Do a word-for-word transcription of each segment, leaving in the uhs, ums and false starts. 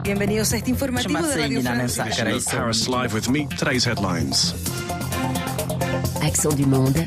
Bienvenidos a este informativo de Radio France. Paris Live with me. Today's headlines. Accent du monde.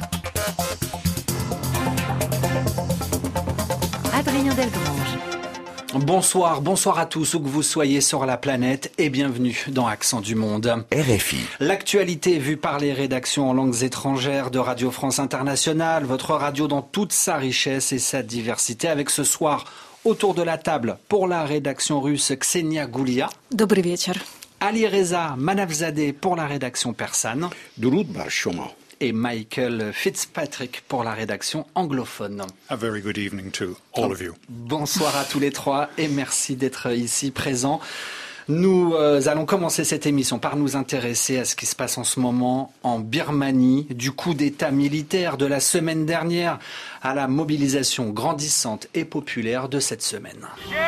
Adrien Delgrange. Bonsoir, bonsoir à tous où que vous soyez sur la planète et bienvenue dans Accent du monde. R F I. L'actualité vue par les rédactions en langues étrangères de Radio France Internationale, votre radio dans toute sa richesse et sa diversité, avec ce soir autour de la table pour la rédaction russe Ksenia Goulia. Добрый вечер. Ali Reza Manavzadeh pour la rédaction persane. Durud bar shoma. Et Michael Fitzpatrick pour la rédaction anglophone. A very good evening to all of you. Bonsoir à tous les trois et merci d'être ici présents. Nous euh, allons commencer cette émission par nous intéresser à ce qui se passe en ce moment en Birmanie, du coup d'État militaire de la semaine dernière à la mobilisation grandissante et populaire de cette semaine.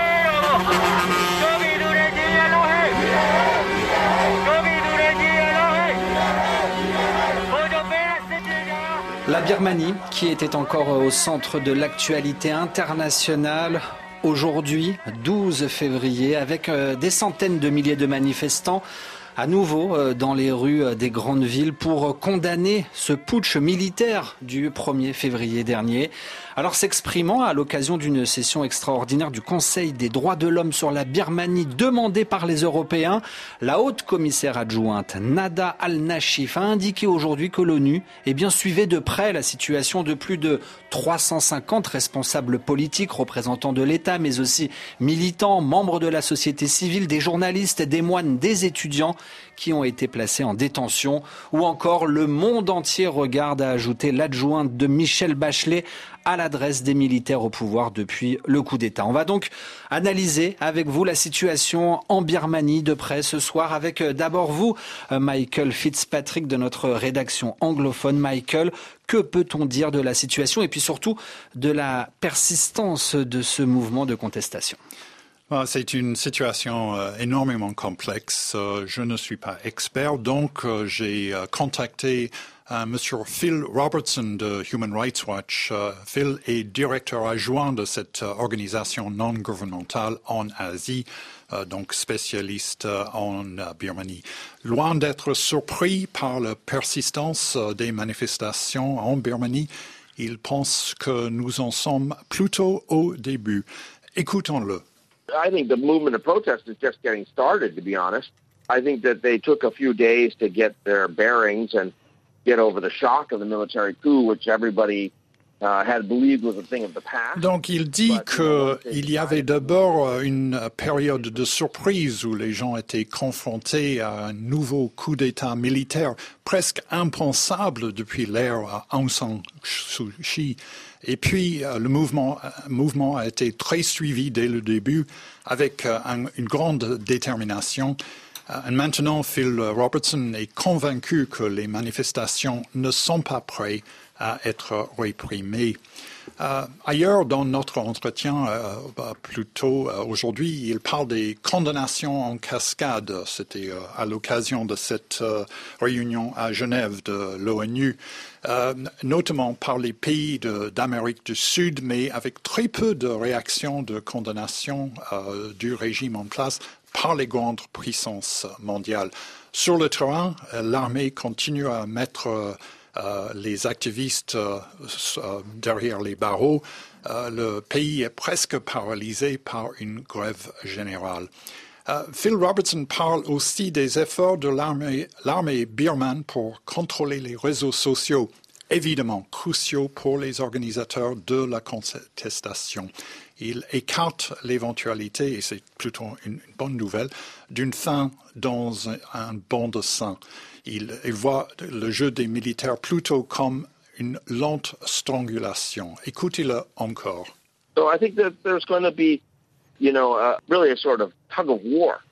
La Birmanie, qui était encore au centre de l'actualité internationale, aujourd'hui, douze février, avec euh, des centaines de milliers de manifestants à nouveau euh, dans les rues euh, des grandes villes pour euh, condamner ce putsch militaire du premier février dernier. Alors s'exprimant à l'occasion d'une session extraordinaire du Conseil des droits de l'homme sur la Birmanie demandée par les Européens, la haute commissaire adjointe Nada Al-Nashif a indiqué aujourd'hui que l'ONU eh bien, suivait de près la situation de plus de trois cent cinquante responsables politiques, représentants de l'État, mais aussi militants, membres de la société civile, des journalistes, des moines, des étudiants qui ont été placés en détention. Ou encore, le monde entier regarde, a ajouté l'adjointe de Michelle Bachelet, à l'adresse des militaires au pouvoir depuis le coup d'État. On va donc analyser avec vous la situation en Birmanie de près ce soir avec d'abord vous, Michael Fitzpatrick de notre rédaction anglophone. Michael, que peut-on dire de la situation et puis surtout de la persistance de ce mouvement de contestation ? C'est une situation euh, énormément complexe. Euh, je ne suis pas expert, donc euh, j'ai euh, contacté euh, Monsieur Phil Robertson de Human Rights Watch. Euh, Phil est directeur adjoint de cette euh, organisation non gouvernementale en Asie, euh, donc spécialiste euh, en euh, Birmanie. Loin d'être surpris par la persistance euh, des manifestations en Birmanie, il pense que nous en sommes plutôt au début. Écoutons-le. I think the movement of protest is just getting started, to be honest. I think that they took a few days to get their bearings and get over the shock of the military coup, which everybody uh, had believed was a thing of the past. Donc il dit qu'il y avait d'abord une période de surprise où les gens étaient confrontés à un nouveau coup d'État militaire presque impensable depuis l'ère Aung San Suu Kyi. Et puis, euh, le mouvement, euh, mouvement a été très suivi dès le début avec euh, un, une grande détermination. Euh, et maintenant, Phil Robertson est convaincu que les manifestations ne sont pas prêtes à être réprimées. Euh, ailleurs, dans notre entretien, euh, bah, plus tôt euh, aujourd'hui, il parle des condamnations en cascade. C'était euh, à l'occasion de cette euh, réunion à Genève de l'ONU, euh, notamment par les pays de, d'Amérique du Sud, mais avec très peu de réactions de condamnation euh, du régime en place par les grandes puissances mondiales. Sur le terrain, euh, l'armée continue à mettre euh, Euh, les activistes euh, euh, derrière les barreaux. Euh, le pays est presque paralysé par une grève générale. Euh, Phil Robertson parle aussi des efforts de l'armée, l'armée birmane pour contrôler les réseaux sociaux, évidemment cruciaux pour les organisateurs de la contestation. Il écarte l'éventualité, et c'est plutôt une, une bonne nouvelle, d'une fin dans un, un banc de sang. Il, il voit le jeu des militaires plutôt comme une lente strangulation. Écoutez-le encore. So I think that there's going to be, you know, uh, really a sort of tug of war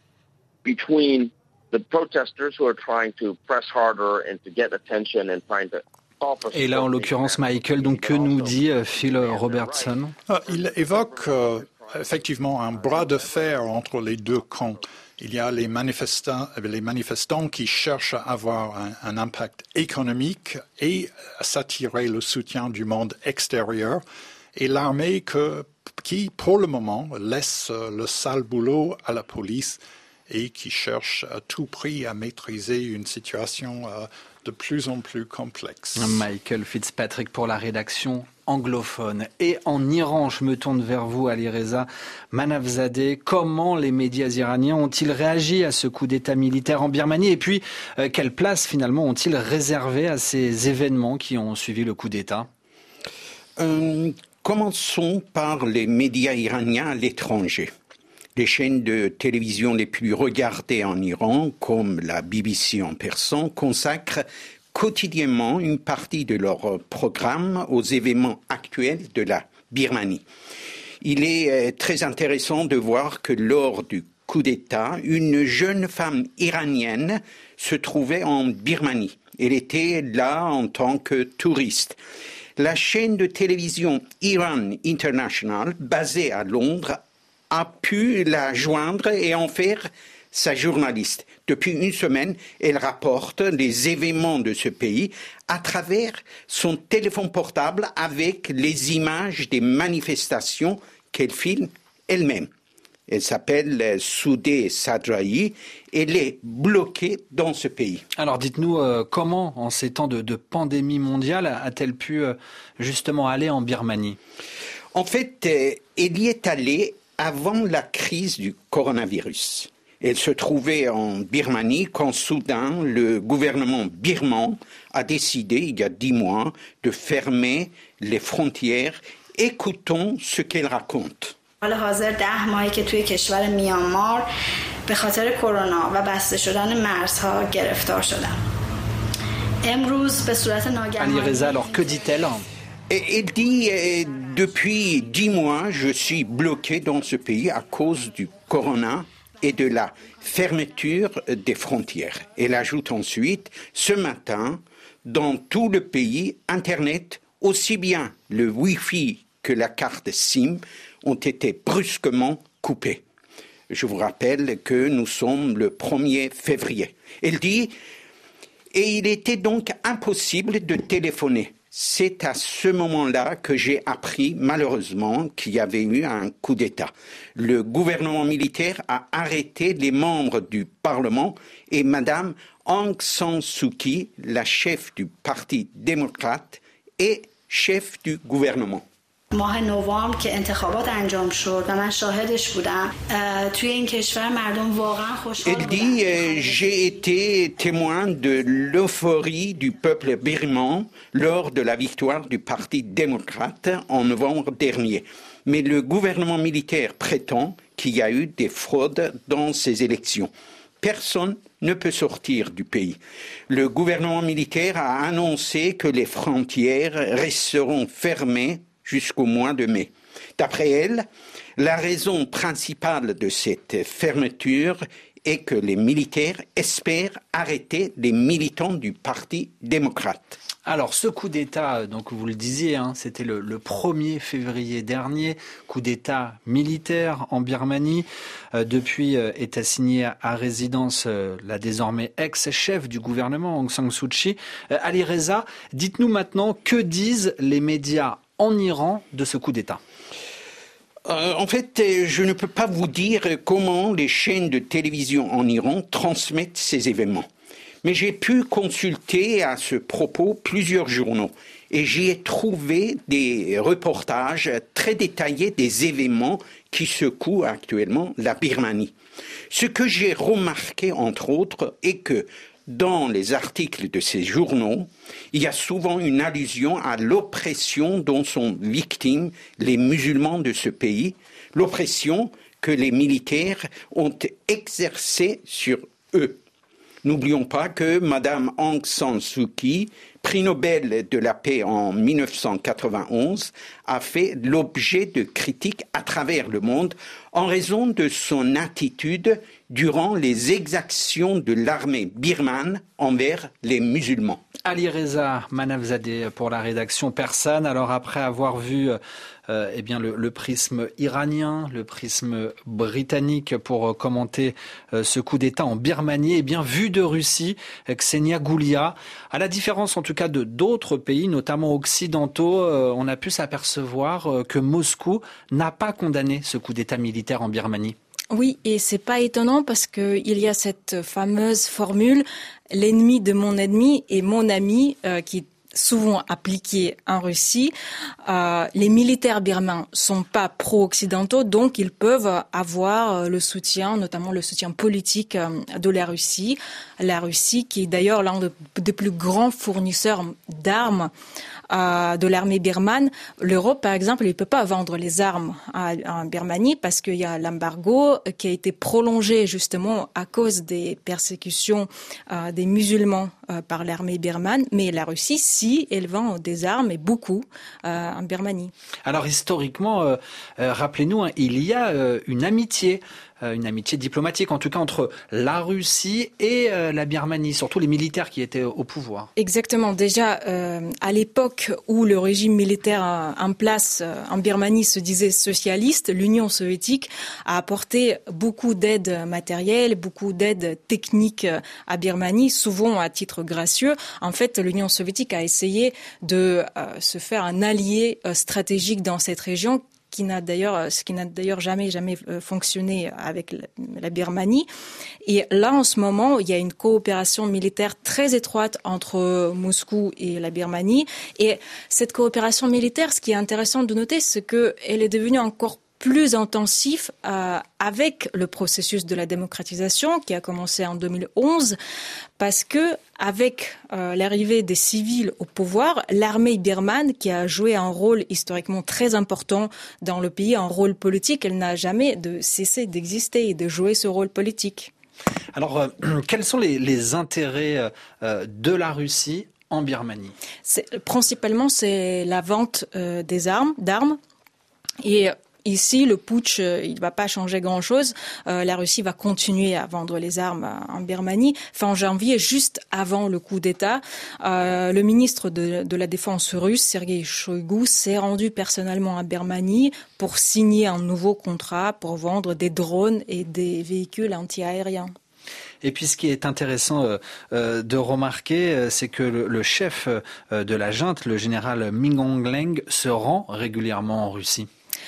between the protesters who are trying to press harder and to get attention and trying to. Et là, en l'occurrence, Michael, donc que nous dit Phil Robertson ? Il évoque euh, effectivement un bras de fer entre les deux camps. Il y a les manifestants, les manifestants qui cherchent à avoir un, un impact économique et à s'attirer le soutien du monde extérieur, et l'armée que qui, pour le moment, laisse le sale boulot à la police et qui cherche à tout prix à maîtriser une situation euh, de plus en plus complexe. Michael Fitzpatrick pour la rédaction anglophone. Et en Iran, je me tourne vers vous, Alireza Manavzadeh. Comment les médias iraniens ont-ils réagi à ce coup d'État militaire en Birmanie? Et puis, euh, quelle place finalement ont-ils réservé à ces événements qui ont suivi le coup d'État? euh, Commençons par les médias iraniens à l'étranger. Les chaînes de télévision les plus regardées en Iran, comme la B B C en persan, consacrent quotidiennement une partie de leur programme aux événements actuels de la Birmanie. Il est très intéressant de voir que lors du coup d'État, une jeune femme iranienne se trouvait en Birmanie. Elle était là en tant que touriste. La chaîne de télévision Iran International, basée à Londres, a pu la joindre et en faire sa journaliste. Depuis une semaine, elle rapporte les événements de ce pays à travers son téléphone portable avec les images des manifestations qu'elle filme elle-même. Elle s'appelle Soudeh Sadrahi. Elle est bloquée dans ce pays. Alors dites-nous, euh, comment, en ces temps de, de pandémie mondiale, a-t-elle pu euh, justement aller en Birmanie? En fait, euh, elle y est allée avant la crise du coronavirus. Elle se trouvait en Birmanie quand soudain le gouvernement birman a décidé, il y a dix mois, de fermer les frontières. Écoutons ce qu'elle raconte. حال حاضر ده ماهی که توی کشور میانمار به خاطر کرونا و بسته شدن مرزها گرفتار شدم. امروز به صورت ناگهانی Alireza, alors que dit-elle? Elle dit euh, depuis dix mois, je suis bloquée dans ce pays à cause du corona et de la fermeture des frontières. Elle ajoute ensuite, ce matin, dans tout le pays, Internet, aussi bien le Wi-Fi que la carte SIM, ont été brusquement coupés. Je vous rappelle que nous sommes le premier février. Elle dit, et il était donc impossible de téléphoner. C'est à ce moment-là que j'ai appris, malheureusement, qu'il y avait eu un coup d'État. Le gouvernement militaire a arrêté les membres du Parlement et Madame Aung San Suu Kyi, la chef du Parti démocrate, est chef du gouvernement. ماه نوامبر که انتخابات انجام شد و من شاهدش بودم توی این کشور مردم واقعا خوشحال بودن. Elle dit euh, j'ai été témoin de l'euphorie du peuple birman lors de la victoire du Parti démocrate en novembre dernier. Mais le gouvernement militaire prétend qu'il y a eu des fraudes dans ces élections. Personne ne peut sortir du pays. Le gouvernement militaire a annoncé que les frontières resteront fermées jusqu'au mois de mai. D'après elle, la raison principale de cette fermeture est que les militaires espèrent arrêter les militants du Parti démocrate. Alors, ce coup d'État, donc vous le disiez, hein, c'était le, le premier février dernier, coup d'État militaire en Birmanie. Euh, depuis euh, est assignée à résidence euh, la désormais ex-chef du gouvernement, Aung San Suu Kyi. Euh, Alireza, dites-nous maintenant, que disent les médias en Iran de ce coup d'État? Euh, en fait, je ne peux pas vous dire comment les chaînes de télévision en Iran transmettent ces événements. Mais j'ai pu consulter à ce propos plusieurs journaux et j'y ai trouvé des reportages très détaillés des événements qui secouent actuellement la Birmanie. Ce que j'ai remarqué, entre autres, est que dans les articles de ces journaux, il y a souvent une allusion à l'oppression dont sont victimes les musulmans de ce pays, l'oppression que les militaires ont exercée sur eux. N'oublions pas que Madame Aung San Suu Kyi, prix Nobel de la paix en mille neuf cent quatre-vingt-onze, a fait l'objet de critiques à travers le monde en raison de son attitude durant les exactions de l'armée birmane envers les musulmans. Alireza Manavzadeh pour la rédaction persane. Alors après avoir vu euh, eh bien le, le prisme iranien, le prisme britannique pour commenter euh, ce coup d'État en Birmanie. Eh bien, vu de Russie, Ksenia Goulia, à la différence en tout cas de d'autres pays, notamment occidentaux, euh, on a pu s'apercevoir euh, que Moscou n'a pas condamné ce coup d'État militaire en Birmanie. Oui, et c'est pas étonnant parce que il y a cette fameuse formule « l'ennemi de mon ennemi est mon ami euh, » qui est souvent appliquée en Russie. Euh, les militaires birmans sont pas pro-occidentaux, donc ils peuvent avoir le soutien, notamment le soutien politique de la Russie. La Russie qui est d'ailleurs l'un des plus grands fournisseurs d'armes Euh, de l'armée birmane. L'Europe, par exemple, il ne peut pas vendre les armes à, à Birmanie parce qu'il y a l'embargo qui a été prolongé justement à cause des persécutions euh, des musulmans euh, par l'armée birmane. Mais la Russie, si, elle vend des armes et beaucoup euh, en Birmanie. Alors historiquement, euh, euh, rappelez-nous, hein, il y a euh, une amitié. Une amitié diplomatique, en tout cas entre la Russie et euh, la Birmanie, surtout les militaires qui étaient au pouvoir. Exactement. Déjà, euh, à l'époque où le régime militaire en place euh, en Birmanie se disait socialiste, l'Union soviétique a apporté beaucoup d'aide matérielle, beaucoup d'aide technique à Birmanie, souvent à titre gracieux. En fait, l'Union soviétique a essayé de euh, se faire un allié euh, stratégique dans cette région, qui n'a d'ailleurs, ce qui n'a d'ailleurs jamais, jamais fonctionné avec la Birmanie. Et là, en ce moment, il y a une coopération militaire très étroite entre Moscou et la Birmanie. Et cette coopération militaire, ce qui est intéressant de noter, c'est qu'elle est devenue encore plus intensif euh, avec le processus de la démocratisation qui a commencé en deux mille onze, parce que avec euh, l'arrivée des civils au pouvoir, l'armée birmane, qui a joué un rôle historiquement très important dans le pays, un rôle politique, elle n'a jamais de cessé d'exister et de jouer ce rôle politique. Alors, euh, quels sont les, les intérêts euh, de la Russie en Birmanie ? C'est, principalement, c'est la vente euh, des armes, d'armes, et ici, le putsch, il ne va pas changer grand-chose. Euh, la Russie va continuer à vendre les armes en Birmanie. Fin janvier, juste avant le coup d'État, euh, le ministre de, de la Défense russe, Sergei Shoigu, s'est rendu personnellement à Birmanie pour signer un nouveau contrat pour vendre des drones et des véhicules anti-aériens. Et puis ce qui est intéressant euh, euh, de remarquer, euh, c'est que le, le chef euh, de la junte, le général Min Aung Hlaing, se rend régulièrement en Russie.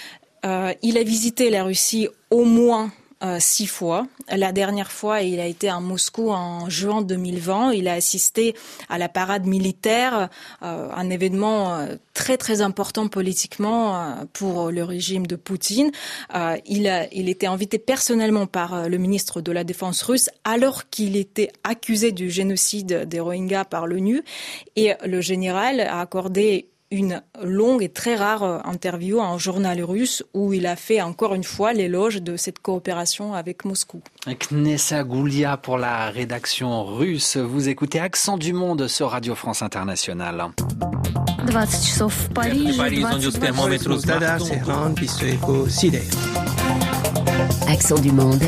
Euh, il a visité la Russie au moins euh, six fois. La dernière fois, il a été à Moscou en juin deux mille vingt. Il a assisté à la parade militaire, euh, un événement euh, très très important politiquement euh, pour le régime de Poutine. Euh, il, a, il était invité personnellement par euh, le ministre de la Défense russe alors qu'il était accusé du génocide des Rohingyas par l'ONU. Et le général a accordé une longue et très rare interview à un journal russe où il a fait encore une fois l'éloge de cette coopération avec Moscou. Ksenia Goulia pour la rédaction russe. Vous écoutez Accent du Monde sur Radio France Internationale. двадцать часов в Париже, Accent du Monde.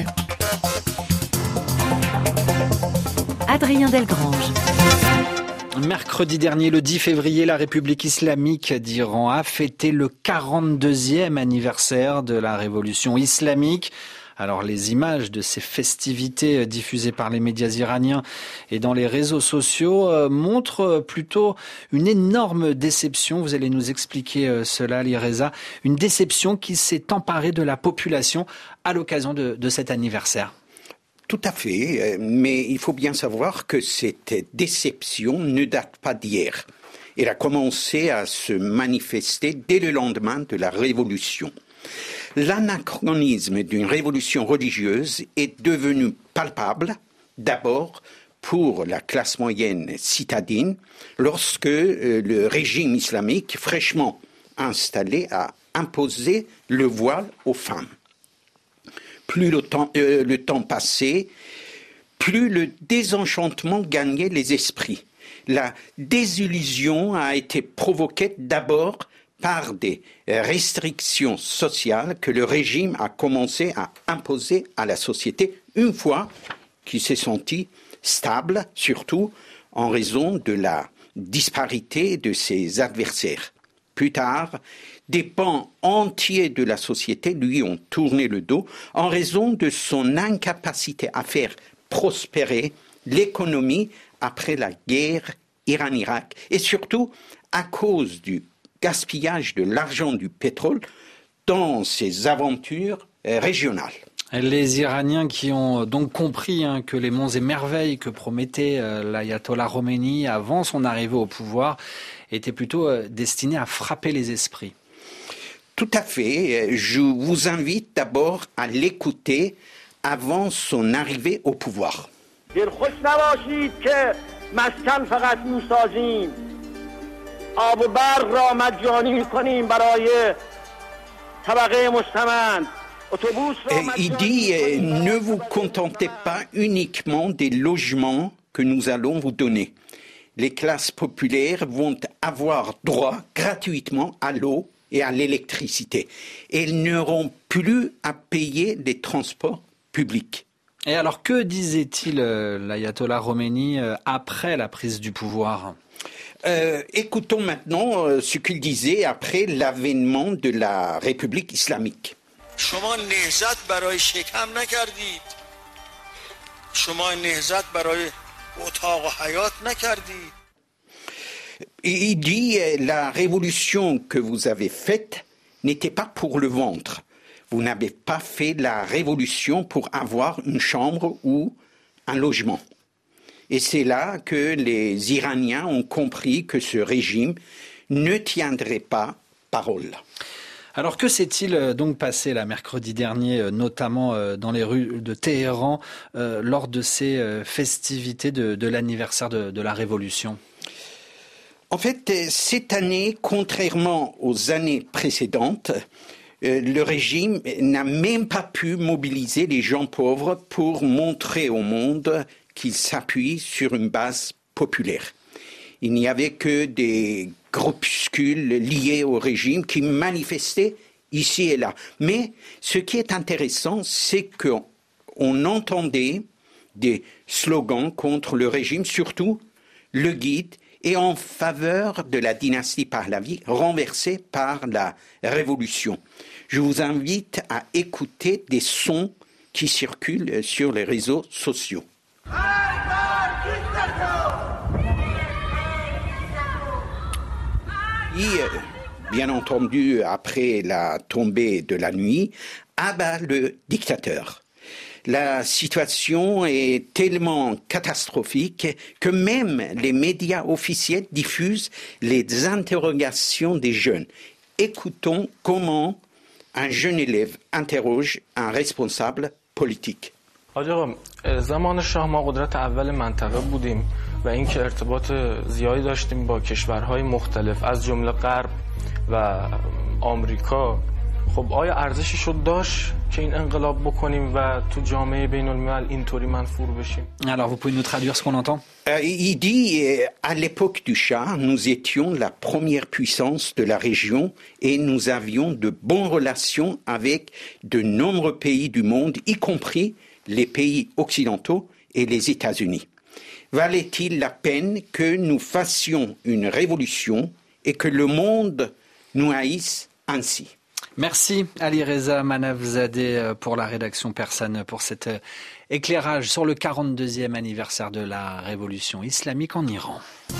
Adrien Delgrange. Mercredi dernier, le dix février, la République islamique d'Iran a fêté le quarante-deuxième anniversaire de la révolution islamique. Alors les images de ces festivités diffusées par les médias iraniens et dans les réseaux sociaux euh, montrent plutôt une énorme déception. Vous allez nous expliquer cela, Lireza. Une déception qui s'est emparée de la population à l'occasion de, de cet anniversaire. Tout à fait, mais il faut bien savoir que cette déception ne date pas d'hier. Elle a commencé à se manifester dès le lendemain de la Révolution. L'anachronisme d'une révolution religieuse est devenu palpable, d'abord pour la classe moyenne citadine, lorsque le régime islamique fraîchement installé a imposé le voile aux femmes. Plus le temps, euh, le temps passait, plus le désenchantement gagnait les esprits. La désillusion a été provoquée d'abord par des restrictions sociales que le régime a commencé à imposer à la société une fois qu'il s'est senti stable, surtout en raison de la disparité de ses adversaires. Plus tard, des pans entiers de la société lui ont tourné le dos en raison de son incapacité à faire prospérer l'économie après la guerre Iran-Irak et surtout à cause du gaspillage de l'argent du pétrole dans ses aventures régionales. Les Iraniens qui ont donc compris hein, que les monts et merveilles que promettait euh, l'ayatollah Khomeini avant son arrivée au pouvoir étaient plutôt euh, destinés à frapper les esprits. Tout à fait. Je vous invite d'abord à l'écouter avant son arrivée au pouvoir. Il dit, ne vous contentez pas uniquement des logements que nous allons vous donner. Les classes populaires vont avoir droit gratuitement à l'eau et à l'électricité. Et ils n'auront plus à payer des transports publics. Et alors, que disait-il euh, l'ayatollah Khomeini euh, après la prise du pouvoir ? euh, Écoutons maintenant euh, ce qu'il disait après l'avènement de la République islamique. شما نهضت برای شکم نکردید. شما نهضت برای اتاق و حیات نکردید. Il dit la révolution que vous avez faite n'était pas pour le ventre. Vous n'avez pas fait la révolution pour avoir une chambre ou un logement. Et c'est là que les Iraniens ont compris que ce régime ne tiendrait pas parole. Alors que s'est-il donc passé là mercredi dernier, notamment dans les rues de Téhéran, euh, lors de ces festivités de, de l'anniversaire de, de la Révolution ? En fait, cette année, contrairement aux années précédentes, euh, le régime n'a même pas pu mobiliser les gens pauvres pour montrer au monde qu'il s'appuie sur une base populaire. Il n'y avait que des groupuscules liés au régime qui manifestaient ici et là. Mais ce qui est intéressant, c'est qu'on entendait des slogans contre le régime, surtout le guide, et en faveur de la dynastie Pahlavi renversée par la révolution. Je vous invite à écouter des sons qui circulent sur les réseaux sociaux. Et, bien entendu, après la tombée de la nuit, abat le dictateur. La situation est tellement catastrophique que même les médias officiels diffusent les interrogations des jeunes. Écoutons comment un jeune élève interroge un responsable politique. حاج آقا زمان شاه ما قدرت اول منطقه بودیم و اینکه ارتباط زیادی داشتیم با کشورهای مختلف از جمله غرب و آمریکا. خب آیا ارزشی شد داشت که این انقلاب بکنیم و تو جامعه بین الملل اینطوری منفور بشیم؟ Alors vous pouvez nous traduire ce qu'on entend? Euh, il dit à l'époque du Shah, nous étions la première puissance de la région et nous avions de bonnes relations avec de nombreux pays du monde, y compris les pays occidentaux et les États-Unis. Valait-il la peine que nous fassions une révolution et que le monde nous haïsse ainsi? Merci Ali Reza Manavzadeh pour la rédaction persane, pour cet éclairage sur le quarante-deuxième anniversaire de la révolution islamique en Iran.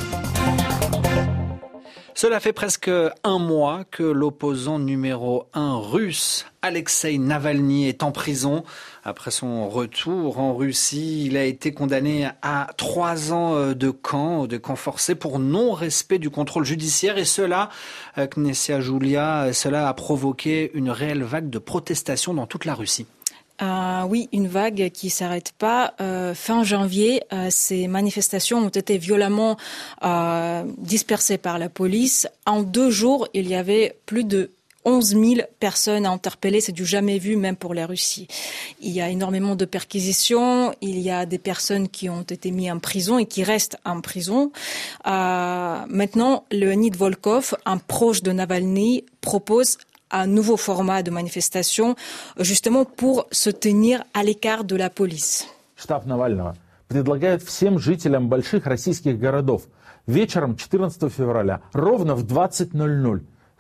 Cela fait presque un mois que l'opposant numéro un russe, Alexei Navalny, est en prison. Après son retour en Russie, il a été condamné à trois ans de camp, de camp forcé pour non-respect du contrôle judiciaire. Et cela, Knessia Julia, cela a provoqué une réelle vague de protestations dans toute la Russie. Euh, oui, une vague qui s'arrête pas. Euh, fin janvier, euh, ces manifestations ont été violemment euh, dispersées par la police. En deux jours, il y avait plus de onze mille personnes interpellées, c'est du jamais vu même pour la Russie. Il y a énormément de perquisitions, il y a des personnes qui ont été mises en prison et qui restent en prison. Euh, maintenant, Leonid Volkov, un proche de Navalny, propose un nouveau format de manifestation, justement pour se tenir à l'écart de la police. Штаб Навального предлагает всем жителям больших российских городов вечером четырнадцатого февраля ровно в двадцать ноль ноль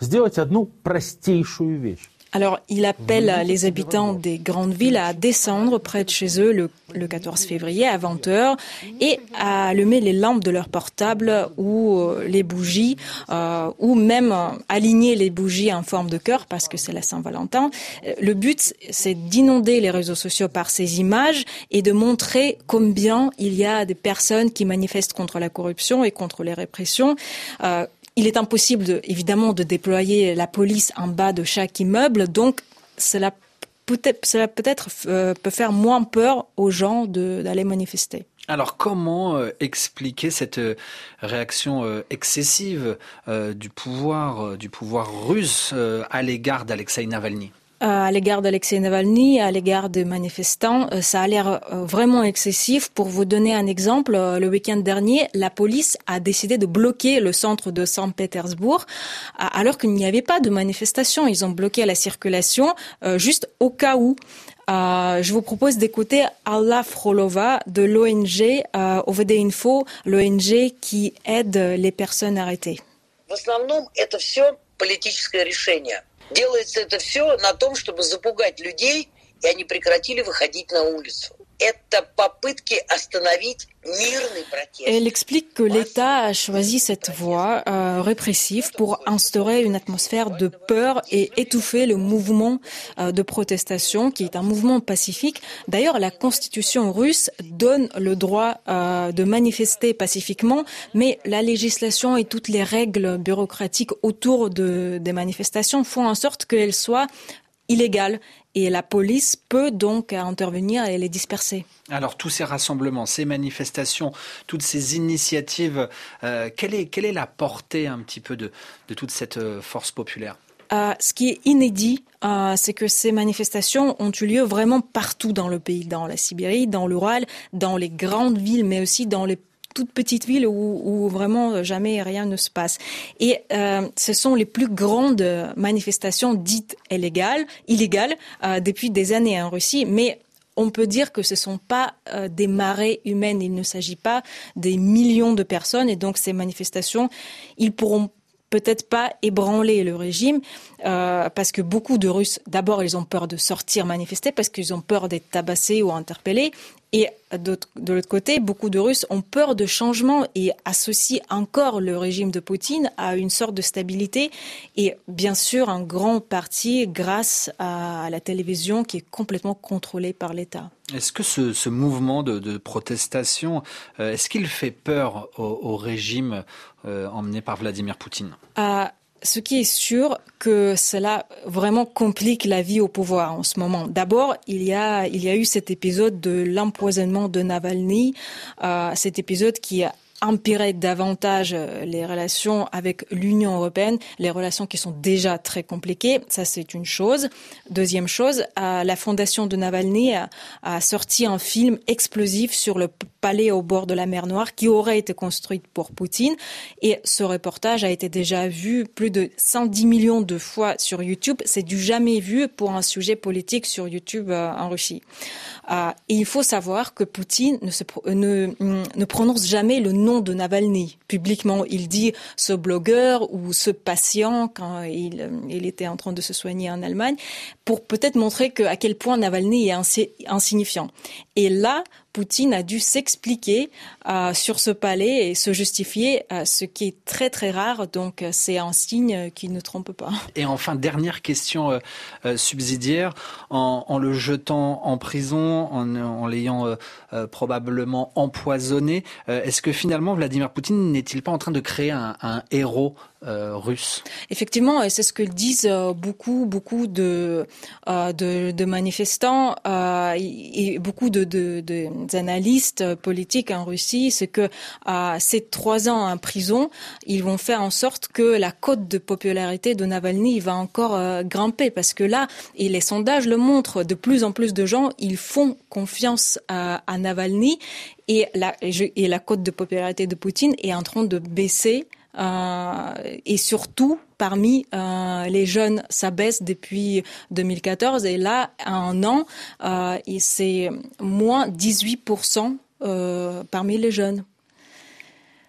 сделать одну простейшую вещь. Alors, il appelle les habitants des grandes villes à descendre près de chez eux le, le quatorze février à vingt heures et à allumer les lampes de leur portable ou euh, les bougies euh, ou même euh, aligner les bougies en forme de cœur parce que c'est la Saint-Valentin. Le but, c'est d'inonder les réseaux sociaux par ces images et de montrer combien il y a des personnes qui manifestent contre la corruption et contre les répressions. Euh, Il est impossible, de, évidemment, de déployer la police en bas de chaque immeuble, donc cela peut-être, cela peut-être euh, peut faire moins peur aux gens de, d'aller manifester. Alors comment euh, expliquer cette euh, réaction euh, excessive euh, du pouvoir, euh, du pouvoir russe euh, à l'égard d'Alexeï Navalny ? À l'égard d'Alexeï Navalny, à l'égard des manifestants, ça a l'air vraiment excessif. Pour vous donner un exemple, le week-end dernier, la police a décidé de bloquer le centre de Saint-Pétersbourg alors qu'il n'y avait pas de manifestation. Ils ont bloqué la circulation juste au cas où. Euh, je vous propose d'écouter Alla Frolova de l'O N G euh, O V D Info, l'O N G qui aide les personnes arrêtées. В основном, это все политическое решение. Делается это все на том, чтобы запугать людей, и они прекратили выходить на улицу. Это попытки остановить мирный протест. Elle explique que l'État a choisi cette voie euh, répressive pour instaurer une atmosphère de peur et étouffer le mouvement euh, de protestation qui est un mouvement pacifique. D'ailleurs, la constitution russe donne le droit euh, de manifester pacifiquement, mais la législation et toutes les règles bureaucratiques autour de, des manifestations font en sorte qu'elles soient illégales. Et la police peut donc intervenir et les disperser. Alors tous ces rassemblements, ces manifestations, toutes ces initiatives, euh, quelle est, quelle est la portée un petit peu de, de toute cette euh, force populaire ? Euh, ce qui est inédit, euh, c'est que ces manifestations ont eu lieu vraiment partout dans le pays, dans la Sibérie, dans l'Ural, dans les grandes villes, mais aussi dans les toutes petites villes où, où vraiment jamais rien ne se passe. Et euh, ce sont les plus grandes manifestations dites illégales, illégales euh, depuis des années en Russie, mais on peut dire que ce ne sont pas euh, des marées humaines, il ne s'agit pas des millions de personnes, et donc ces manifestations, ils pourront peut-être pas ébranler le régime, euh, parce que beaucoup de Russes, d'abord, ils ont peur de sortir manifester, parce qu'ils ont peur d'être tabassés ou interpellés. Et de, de l'autre côté, beaucoup de Russes ont peur de changement et associent encore le régime de Poutine à une sorte de stabilité. Et bien sûr, en grande partie grâce à, à la télévision qui est complètement contrôlée par l'État. Est-ce que ce, ce mouvement de, de protestation, euh, est-ce qu'il fait peur au, au régime euh, emmené par Vladimir Poutine ? euh, Ce qui est sûr, que cela vraiment complique la vie au pouvoir en ce moment. D'abord, il y a, il y a eu cet épisode de l'empoisonnement de Navalny, euh, cet épisode qui a empirer davantage les relations avec l'Union européenne, les relations qui sont déjà très compliquées. Ça, c'est une chose. Deuxième chose, la fondation de Navalny a, a sorti un film explosif sur le palais au bord de la mer Noire qui aurait été construit pour Poutine. Et ce reportage a été déjà vu plus de cent dix millions de fois sur YouTube. C'est du jamais vu pour un sujet politique sur YouTube euh, en Russie. Euh, et il faut savoir que Poutine ne, se, ne, ne prononce jamais le nom de Navalny publiquement. Il dit ce blogueur ou ce patient quand il, il était en train de se soigner en Allemagne pour peut-être montrer que, à quel point Navalny est insi- insignifiant. Et là, Poutine a dû s'expliquer euh, sur ce palais et se justifier, euh, ce qui est très très rare. Donc euh, c'est un signe qui ne trompe pas. Et enfin, dernière question euh, euh, subsidiaire, en, en le jetant en prison, en, en l'ayant euh, euh, probablement empoisonné, euh, est-ce que finalement Vladimir Poutine n'est-il pas en train de créer un, un héros euh, russe ? Effectivement, et c'est ce que disent euh, beaucoup beaucoup de euh, de, de manifestants euh, et, et beaucoup de, de, de analystes politiques en Russie, c'est que euh, ces trois ans en prison, ils vont faire en sorte que la cote de popularité de Navalny va encore euh, grimper, parce que là, et les sondages le montrent, de plus en plus de gens, ils font confiance à, à Navalny, et la, et la cote de popularité de Poutine est en train de baisser. Euh, et surtout parmi euh, les jeunes, ça baisse depuis deux mille quatorze, et là, à un an, euh, et c'est moins dix-huit pour cent euh, parmi les jeunes.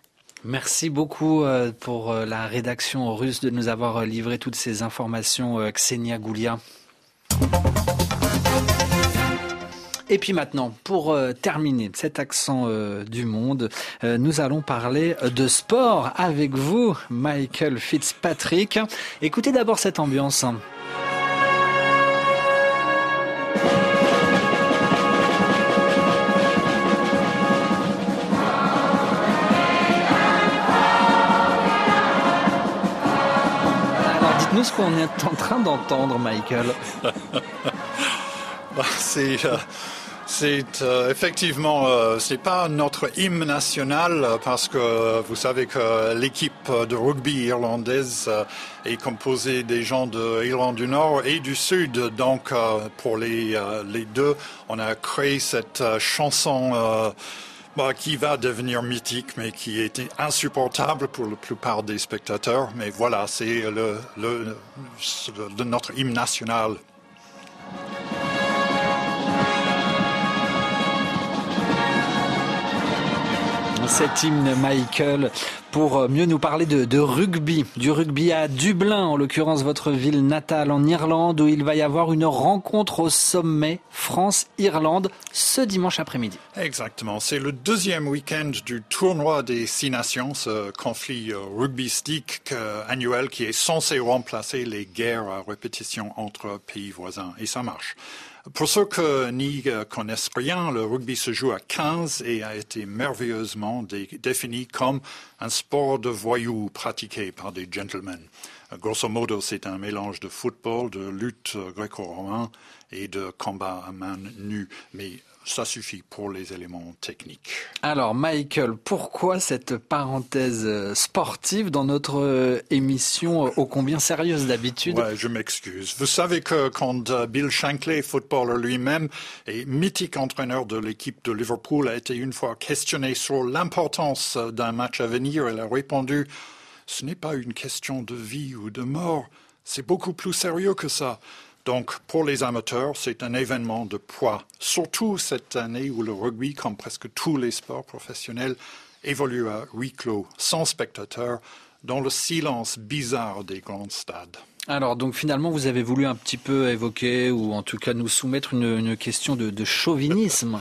Merci beaucoup pour la rédaction russe de nous avoir livré toutes ces informations, Ksenia Goulia. Et puis maintenant, pour euh, terminer cet accent euh, du monde, euh, nous allons parler de sport avec vous, Michael Fitzpatrick. Écoutez d'abord cette ambiance. Alors dites-nous ce qu'on est en train d'entendre, Michael. C'est... Euh... C'est euh, effectivement, euh, c'est pas notre hymne national parce que euh, vous savez que l'équipe de rugby irlandaise euh, est composée des gens de l'Irlande du Nord et du Sud. Donc, euh, pour les euh, les deux, on a créé cette euh, chanson euh, bah, qui va devenir mythique, mais qui était insupportable pour la plupart des spectateurs. Mais voilà, c'est le, le, le, le notre hymne national. Cet hymne, Michael, pour mieux nous parler de, de rugby, du rugby à Dublin, en l'occurrence votre ville natale en Irlande, où il va y avoir une rencontre au sommet France-Irlande ce dimanche après-midi. Exactement, c'est le deuxième week-end du tournoi des Six Nations, ce conflit rugbystique annuel qui est censé remplacer les guerres à répétition entre pays voisins, et ça marche. Pour ceux qui n'y connaissent rien, le rugby se joue à quinze et a été merveilleusement dé- défini comme un sport de voyous pratiqué par des gentlemen. Grosso modo, c'est un mélange de football, de lutte gréco-romain et de combat à main nue, mais ça suffit pour les éléments techniques. Alors, Michael, pourquoi cette parenthèse sportive dans notre émission ô combien sérieuse d'habitude? Ouais, je m'excuse. Vous savez que quand Bill Shankly, footballeur lui-même et mythique entraîneur de l'équipe de Liverpool, a été une fois questionné sur l'importance d'un match à venir, il a répondu « Ce n'est pas une question de vie ou de mort, c'est beaucoup plus sérieux que ça ». Donc, pour les amateurs, c'est un événement de poids, surtout cette année où le rugby, comme presque tous les sports professionnels, évolue à huis clos, sans spectateurs, dans le silence bizarre des grands stades. Alors, donc finalement, vous avez voulu un petit peu évoquer, ou en tout cas nous soumettre une, une question de, de chauvinisme.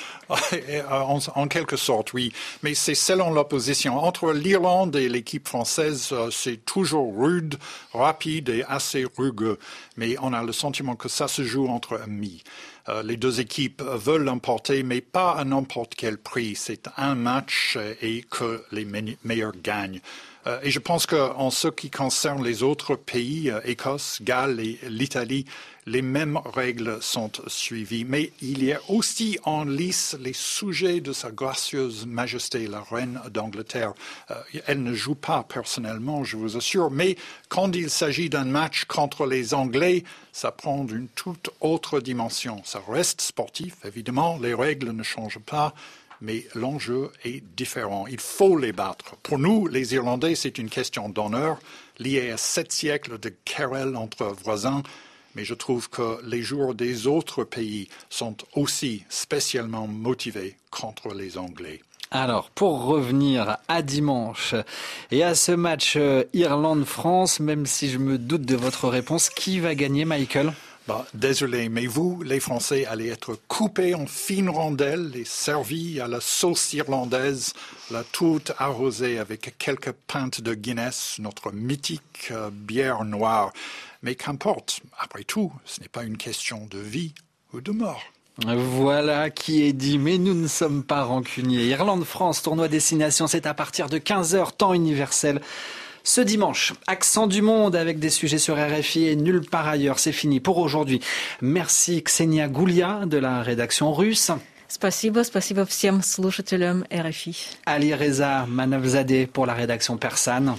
En, en quelque sorte, oui. Mais c'est selon l'opposition. Entre l'Irlande et l'équipe française, c'est toujours rude, rapide et assez rugueux. Mais on a le sentiment que ça se joue entre amis. Euh, les deux équipes veulent l'emporter, mais pas à n'importe quel prix. C'est un match et que les me- meilleurs gagnent. Euh, et je pense qu'en ce qui concerne les autres pays, euh, Écosse, Galles et l'Italie, les mêmes règles sont suivies. Mais il y a aussi en lice les sujets de sa gracieuse majesté, la reine d'Angleterre. Euh, elle ne joue pas personnellement, je vous assure, mais quand il s'agit d'un match contre les Anglais, ça prend une toute autre dimension. Ça reste sportif, évidemment, les règles ne changent pas, mais l'enjeu est différent. Il faut les battre. Pour nous, les Irlandais, c'est une question d'honneur liée à sept siècles de querelles entre voisins. Mais je trouve que les joueurs des autres pays sont aussi spécialement motivés contre les Anglais. Alors, pour revenir à dimanche et à ce match Irlande-France, même si je me doute de votre réponse, qui va gagner, Michael ? Bah, désolé, mais vous, les Français, allez être coupés en fines rondelles et servis à la sauce irlandaise, la toute arrosée avec quelques pintes de Guinness, notre mythique euh, bière noire. Mais qu'importe, après tout, ce n'est pas une question de vie ou de mort. Voilà qui est dit, mais nous ne sommes pas rancuniers. Irlande-France, tournoi destination, c'est à partir de quinze heures, temps universel. Ce dimanche, accent du monde avec des sujets sur R F I et nulle part ailleurs. C'est fini pour aujourd'hui. Merci Ksenia Goulia de la rédaction russe. Спасибо, спасибо всем слушателям R F I. Ali Reza Manavzadeh pour la rédaction persane.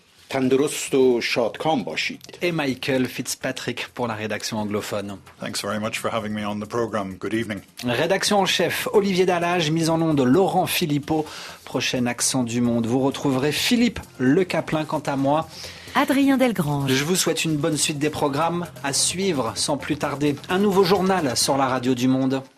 Et Michael Fitzpatrick pour la rédaction anglophone. Thanks very much for having me on the program. Good evening. Rédaction en chef, Olivier Dallage, mise en onde Laurent Philippot. Prochain accent du monde, vous retrouverez Philippe Le Caplin. Quant à moi, Adrien Delgrange. Je vous souhaite une bonne suite des programmes à suivre sans plus tarder. Un nouveau journal sur la radio du monde.